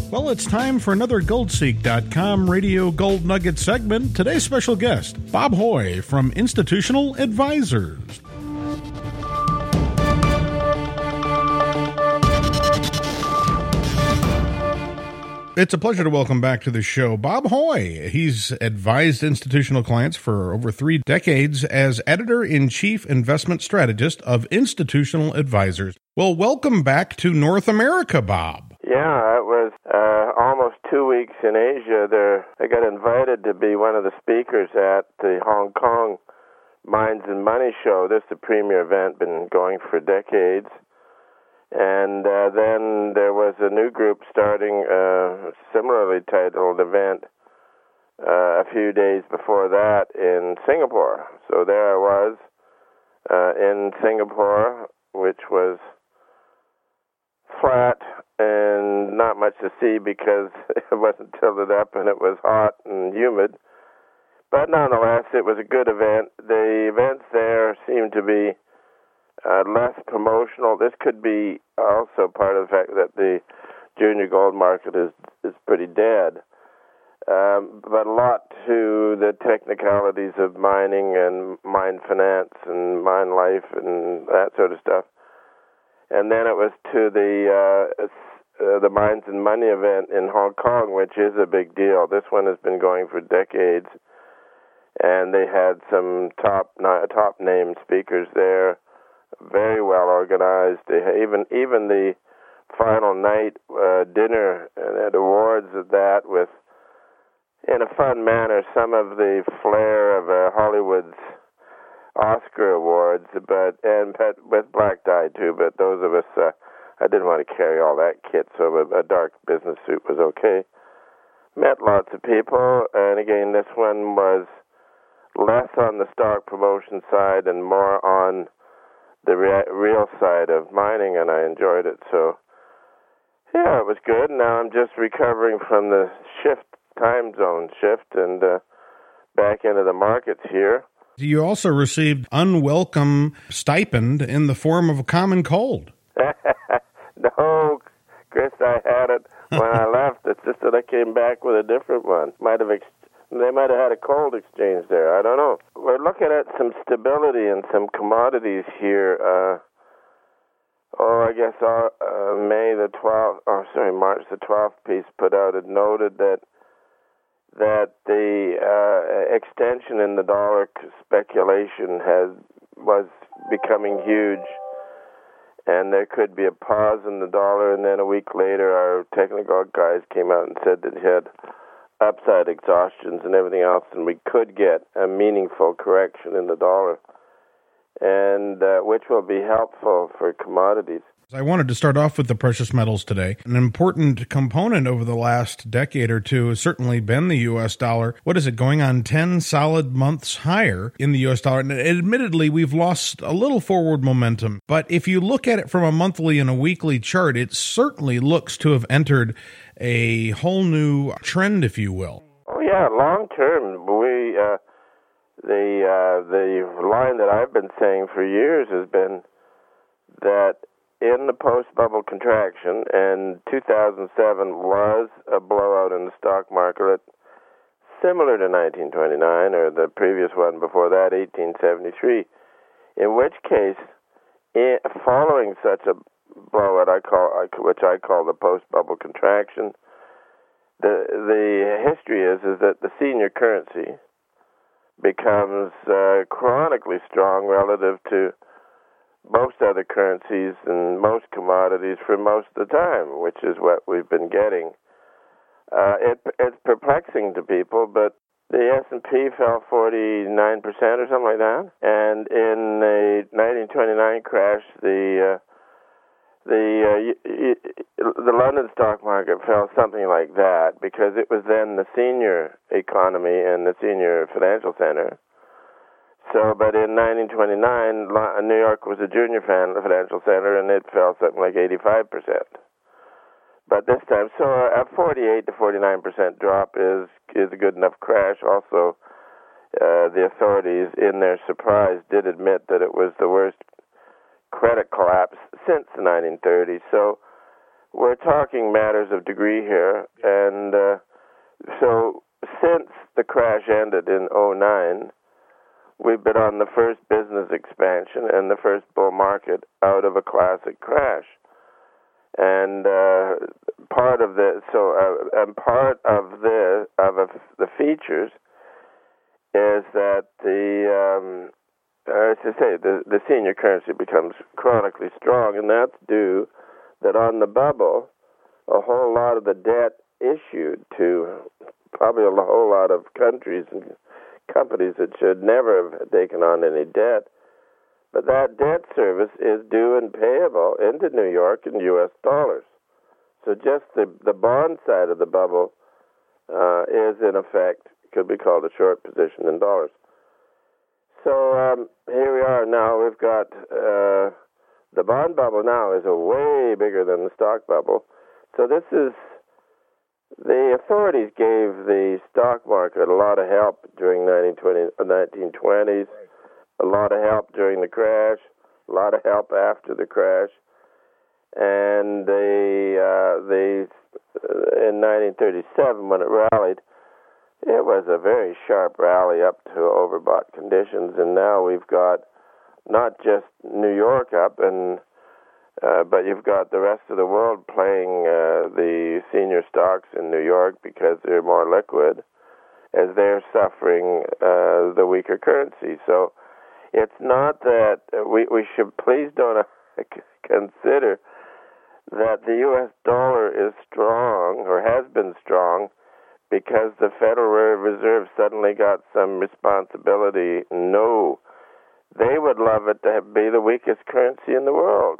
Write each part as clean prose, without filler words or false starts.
Well, it's time for another GoldSeek.com Radio Gold Nugget segment. Today's special guest, Bob Hoye from Institutional Advisors. It's a pleasure to welcome back to the show Bob Hoye. He's advised institutional clients for over 3 decades as Editor-in-Chief Investment Strategist of Institutional Advisors. Well, welcome back to North America, Bob. Yeah, it was almost 2 weeks in Asia. I got invited to be one of the speakers at the Hong Kong Minds and Money Show. This is the premier event, been going for decades. And then there was a new group starting a similarly titled event a few days before that in Singapore. So there I was in Singapore, which was flat and not much to see because it wasn't tilted up and it was hot and humid. But nonetheless, it was a good event. The events there seemed to be less promotional. This could be also part of the fact that the junior gold market is pretty dead. But a lot to the technicalities of mining and mine finance and mine life and that sort of stuff. And then it was to the Minds and Money event in Hong Kong, which is a big deal. This one has been going for decades, and they had some top name speakers there, very well organized. They even the final night dinner and had awards at that with, in a fun manner, some of the flair of Hollywood's Oscar awards, but with black tie too. But those of us, I didn't want to carry all that kit, so a dark business suit was okay. Met lots of people, and again, this one was less on the stock promotion side and more on the real side of mining, and I enjoyed it. So, yeah, it was good. Now I'm just recovering from the time zone shift, and back into the markets here. You also received unwelcome stipend in the form of a common cold. No, Chris, I had it when I left. It's just that I came back with a different one. They might have had a cold exchange there. I don't know. We're looking at some stability in some commodities here. March the 12th piece put out, it noted that the extension in the dollar speculation was becoming huge, and there could be a pause in the dollar, and then a week later our technical guys came out and said that it had upside exhaustions and everything else, and we could get a meaningful correction in the dollar, and which will be helpful for commodities. I wanted to start off with the precious metals today. An important component over the last decade or two has certainly been the U.S. dollar. What is it, going on 10 solid months higher in the U.S. dollar? And admittedly, we've lost a little forward momentum. But if you look at it from a monthly and a weekly chart, it certainly looks to have entered a whole new trend, if you will. Oh, yeah, long term. The line that I've been saying for years has been that in the post-bubble contraction, and 2007 was a blowout in the stock market, similar to 1929, or the previous one before that, 1873, in which case, following such a blowout, which I call the post-bubble contraction, the history is that the senior currency becomes chronically strong relative to most other currencies and most commodities for most of the time, which is what we've been getting. It's perplexing to people, but the S&P fell 49% or something like that, and in the 1929 crash, the London stock market fell something like that because it was then the senior economy and the senior financial center. So, but in 1929, New York was a junior financial center, and it fell something like 85%. But this time, so a 48 to 49% drop is a good enough crash. Also, the authorities, in their surprise, did admit that it was the worst credit collapse since the 1930s. So we're talking matters of degree here, and so since the crash ended in '09, we've been on the first business expansion and the first bull market out of a classic crash. And part of the features is that the senior currency becomes chronically strong, and that's due that on the bubble, a whole lot of the debt issued to probably a whole lot of countries and companies that should never have taken on any debt, but that debt service is due and payable into New York in U.S. dollars. So just the bond side of the bubble is, in effect, could be called a short position in dollars. So here we are now. We've got the bond bubble now is way bigger than the stock bubble. So this is, the authorities gave the stock market a lot of help during 1920s, a lot of help during the crash, a lot of help after the crash, and they in 1937 when it rallied, it was a very sharp rally up to overbought conditions, and now we've got not just New York up, and but you've got the rest of the world playing the senior stocks in New York because they're more liquid, as they're suffering the weaker currency. So it's not that we should please don't consider that the U.S. dollar is strong or has been strong because the Federal Reserve suddenly got some responsibility. No, they would love it to be the weakest currency in the world.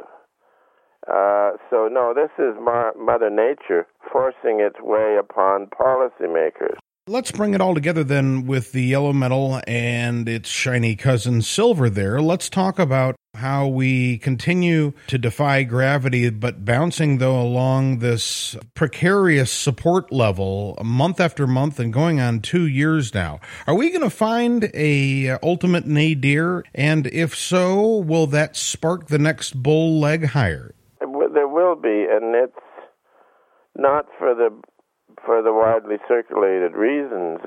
So no, this is Mother Nature forcing its way upon policymakers. Let's bring it all together then with the yellow metal and its shiny cousin silver there. Let's talk about how we continue to defy gravity, but bouncing, though, along this precarious support level month after month and going on 2 years now. Are we going to find a ultimate nadir? And if so, will that spark the next bull leg higher? There will be, and it's not for the widely circulated reasons.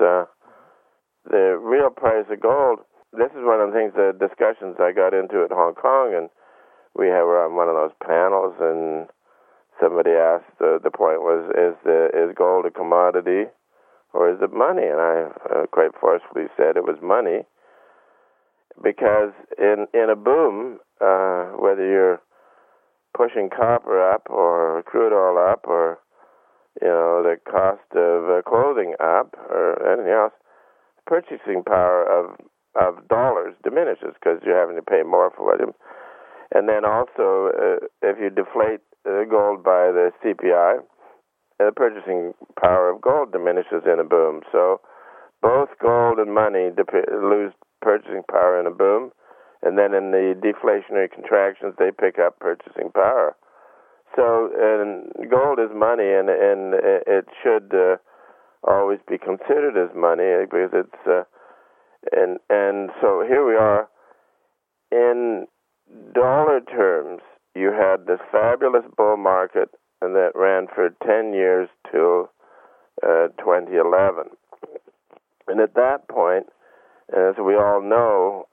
The real price of gold, this is one of the things, the discussions I got into at Hong Kong, and we were on one of those panels, and somebody asked, the point was, is gold a commodity or is it money? And I quite forcefully said it was money, because in a boom, whether you're pushing copper up or crude oil up or the cost of clothing up or anything else, purchasing power of dollars diminishes because you're having to pay more for it. And then also, if you deflate gold by the CPI, the purchasing power of gold diminishes in a boom. So both gold and money lose purchasing power in a boom, and then in the deflationary contractions, they pick up purchasing power. So gold is money, and it should always be considered as money because it's and so here we are. In dollar terms, you had this fabulous bull market, and that ran for 10 years till 2011. And at that point, as we all know,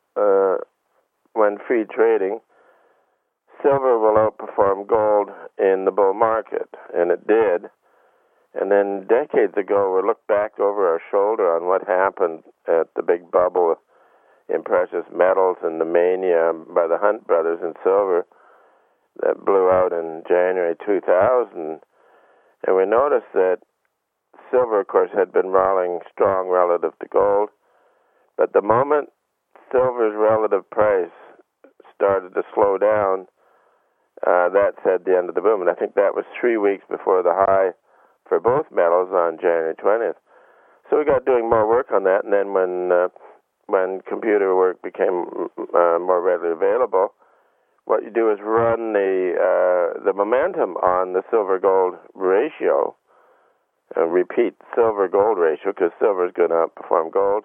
when free trading, silver will outperform gold in the bull market, and it did. And then decades ago, we looked back over our shoulder on what happened at the big bubble in precious metals and the mania by the Hunt brothers in silver that blew out in January 2000. And we noticed that silver, of course, had been rallying strong relative to gold. But the moment silver's relative price started to slow down, that said the end of the boom. And I think that was 3 weeks before the high for both metals on January 20th. So we got doing more work on that, and then when computer work became more readily available, what you do is run the momentum on the silver-gold ratio, repeat silver-gold ratio, because silver is going to outperform gold.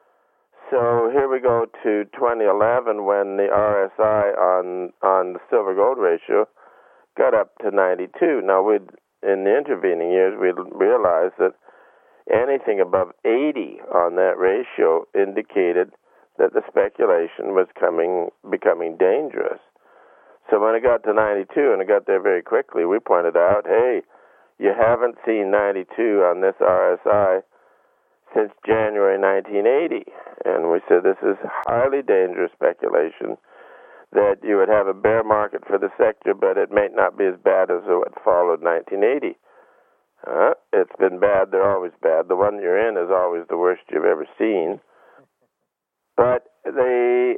So here we go to 2011 when the RSI on the silver-gold ratio got up to 92. Now, in the intervening years, we realized that anything above 80 on that ratio indicated that the speculation was becoming dangerous. So when it got to 92, and it got there very quickly, we pointed out, hey, you haven't seen 92 on this RSI since January 1980. And we said this is highly dangerous speculation, that you would have a bear market for the sector, but it may not be as bad as what followed 1980. It's been bad. They're always bad. The one you're in is always the worst you've ever seen. But this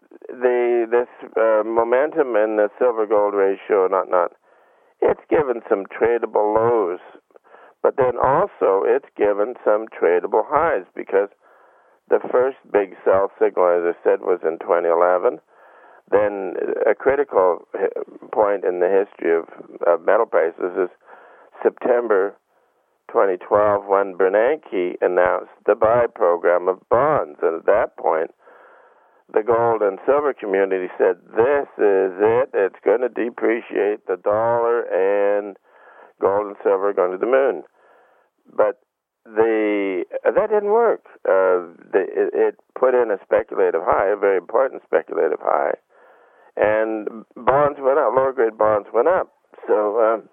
momentum in the silver-gold ratio and whatnot, it's given some tradable lows, but then also it's given some tradable highs, because the first big sell signal, as I said, was in 2011. Then a critical point in the history of metal prices is September 2012, when Bernanke announced the buy program of bonds. And at that point, the gold and silver community said, this is it. It's going to depreciate the dollar, and gold and silver are going to the moon. But that didn't work. It put in a speculative high, a very important speculative high, and bonds went up, lower-grade bonds went up. So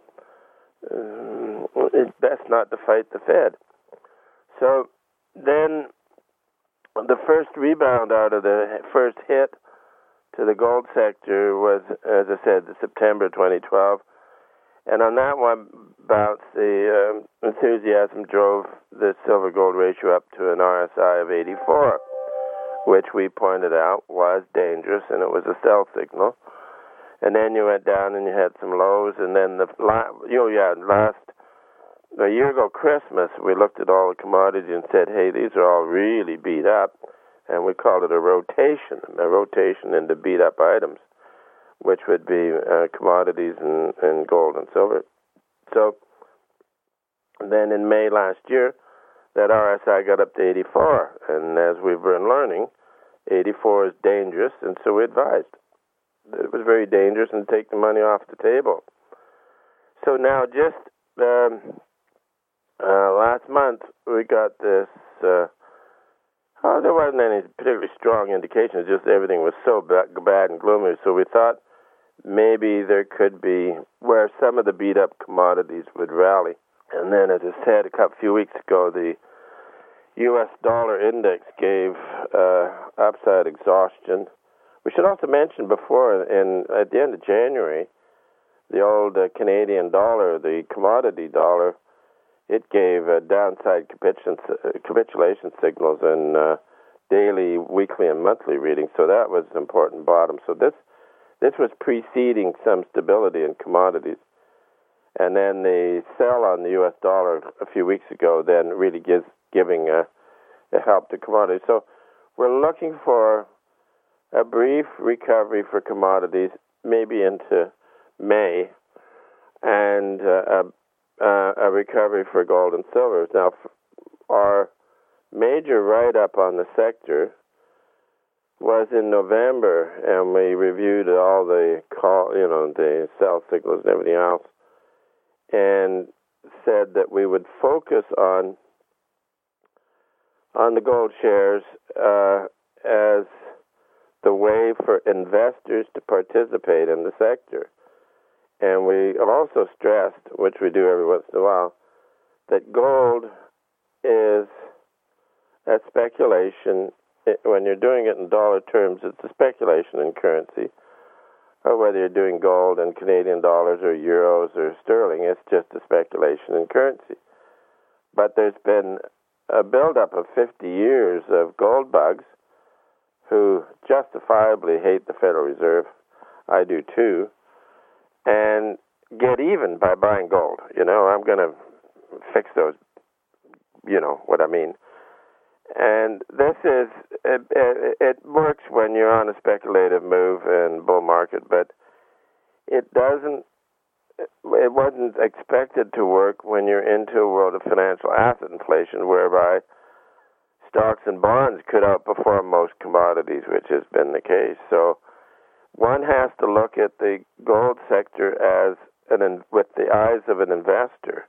it's best not to fight the Fed. So then the first rebound out of the first hit to the gold sector was, as I said, September 2012. And on that one bounce, the enthusiasm drove the silver-gold ratio up to an RSI of 84, which we pointed out was dangerous, and it was a sell signal. And then you went down and you had some lows, and then a year ago Christmas, we looked at all the commodities and said, hey, these are all really beat up, and we called it a rotation into beat up items, which would be commodities and gold and silver. So then in May last year, that RSI got up to 84, and as we've been learning, 84 is dangerous, and so we advised that it was very dangerous and take the money off the table. So now just last month we got this, there wasn't any particularly strong indications, just everything was so bad and gloomy, so we thought maybe there could be where some of the beat-up commodities would rally. And then, as I said a few weeks ago, the U.S. dollar index gave upside exhaustion. We should also mention before, at the end of January, the old Canadian dollar, the commodity dollar, it gave downside capitulation signals in daily, weekly, and monthly readings. So that was an important bottom. So this was preceding some stability in commodities. And then the sell on the U.S. dollar a few weeks ago then really giving a help to commodities. So we're looking for a brief recovery for commodities, maybe into May, and a recovery for gold and silver. Now, our major write-up on the sector was in November, and we reviewed all the the sell signals and everything else, and said that we would focus on the gold shares as the way for investors to participate in the sector. And we also stressed, which we do every once in a while, that gold is a speculation. When you're doing it in dollar terms, it's a speculation in currency. Or whether you're doing gold in Canadian dollars or euros or sterling, it's just a speculation in currency. But there's been a buildup of 50 years of gold bugs who justifiably hate the Federal Reserve. I do too. And get even by buying gold. I'm going to fix those, what I mean. And this is, it works when you're on a speculative move in bull market, but it wasn't expected to work when you're into a world of financial asset inflation, whereby stocks and bonds could outperform most commodities, which has been the case. So one has to look at the gold sector as with the eyes of an investor.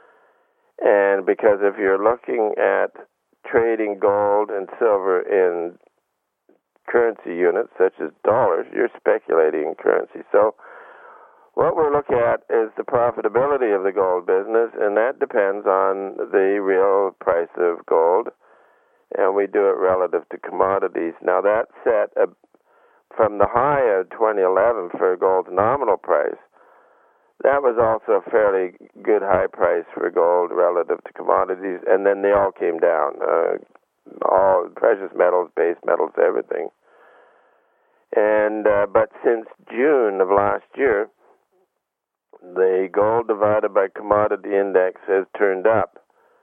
And because if you're looking at trading gold and silver in currency units such as dollars, you're speculating in currency. So what we're looking at is the profitability of the gold business, and that depends on the real price of gold, and we do it relative to commodities. Now that's set from the high of 2011 for gold's nominal price. That was also a fairly good high price for gold relative to commodities, and then they all came down, all precious metals, base metals, everything. And but since June of last year, the gold divided by commodity index has turned up,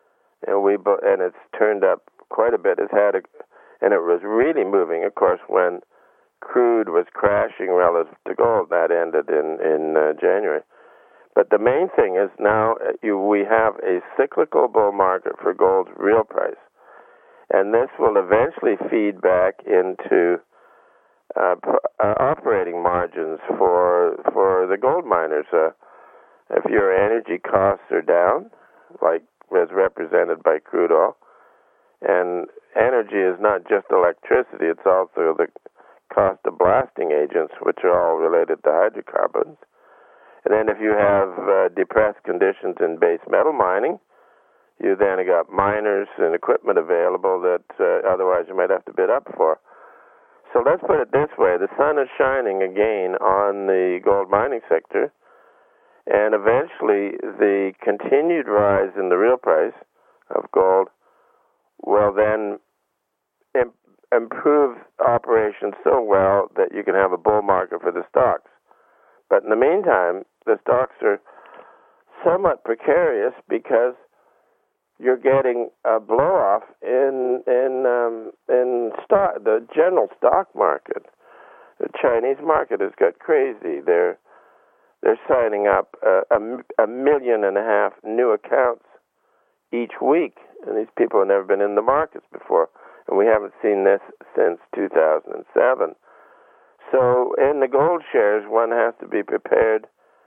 and it's turned up quite a bit. And it was really moving, of course, when crude was crashing relative to gold. That ended in January. But the main thing is now we have a cyclical bull market for gold's real price, and this will eventually feed back into operating margins for the gold miners. If your energy costs are down, like as represented by crude oil, and energy is not just electricity, it's also the cost of blasting agents, which are all related to hydrocarbons. And then if you have depressed conditions in base metal mining, you then got miners and equipment available that otherwise you might have to bid up for. So let's put it this way. The sun is shining again on the gold mining sector, and eventually the continued rise in the real price of gold will then improve operations so well that you can have a bull market for the stocks. But in the meantime, the stocks are somewhat precarious because you're getting a blow-off in the general stock market. The Chinese market has got crazy. They're signing up 1.5 million new accounts each week, and these people have never been in the markets before, and we haven't seen this since 2007. So in the gold shares, one has to be prepared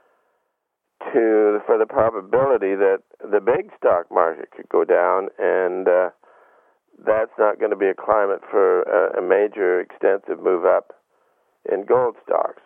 for the probability that the big stock market could go down, and that's not going to be a climate for a major extensive move up in gold stocks.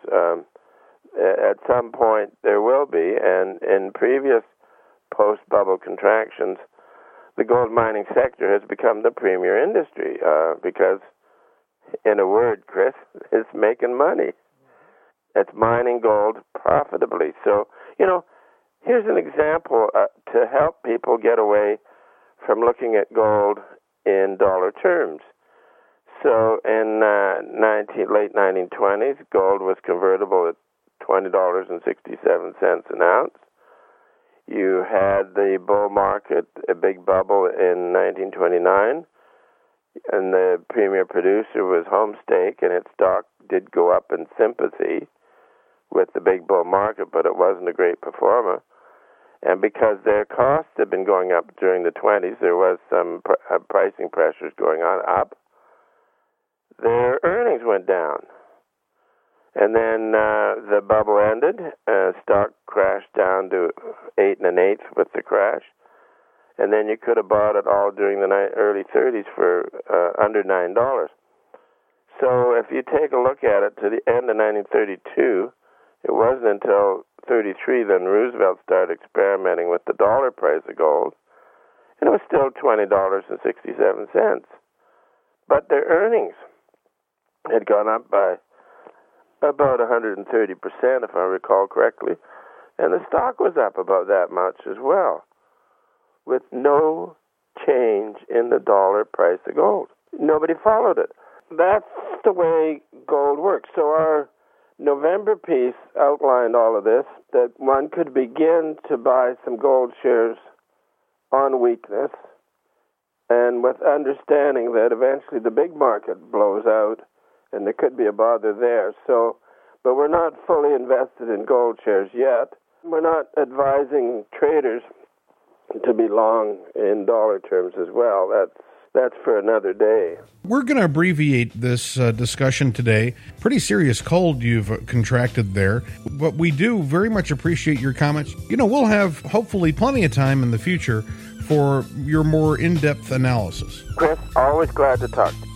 At some point there will be, and in previous post-bubble contractions, the gold mining sector has become the premier industry because, in a word, Chris, it's making money. It's mining gold profitably. So, here's an example to help people get away from looking at gold in dollar terms. So in late 1920s, gold was convertible at $20.67 an ounce. You had the bull market, a big bubble in 1929, and the premier producer was Homestake, and its stock did go up in sympathy with the big bull market, but it wasn't a great performer. And because their costs had been going up during the 20s, there was some pricing pressures going on up. Their earnings went down. And then the bubble ended. Stock crashed down to 8 1/8 with the crash. And then you could have bought it all during the early 30s for under $9. So if you take a look at it to the end of 1932, it wasn't until 33 then Roosevelt started experimenting with the dollar price of gold, and it was still $20.67. But their earnings had gone up by about 130%, if I recall correctly, and the stock was up about that much as well, with no change in the dollar price of gold. Nobody followed it. That's the way gold works. So our November piece outlined all of this, that one could begin to buy some gold shares on weakness, and with understanding that eventually the big market blows out and there could be a bother there. So, but we're not fully invested in gold shares yet. We're not advising traders to be long in dollar terms as well. that's for another day. We're going to abbreviate this discussion today. Pretty serious cold you've contracted there, but we do very much appreciate your comments. We'll have hopefully plenty of time in the future for your more in-depth analysis. Chris, always glad to talk to you.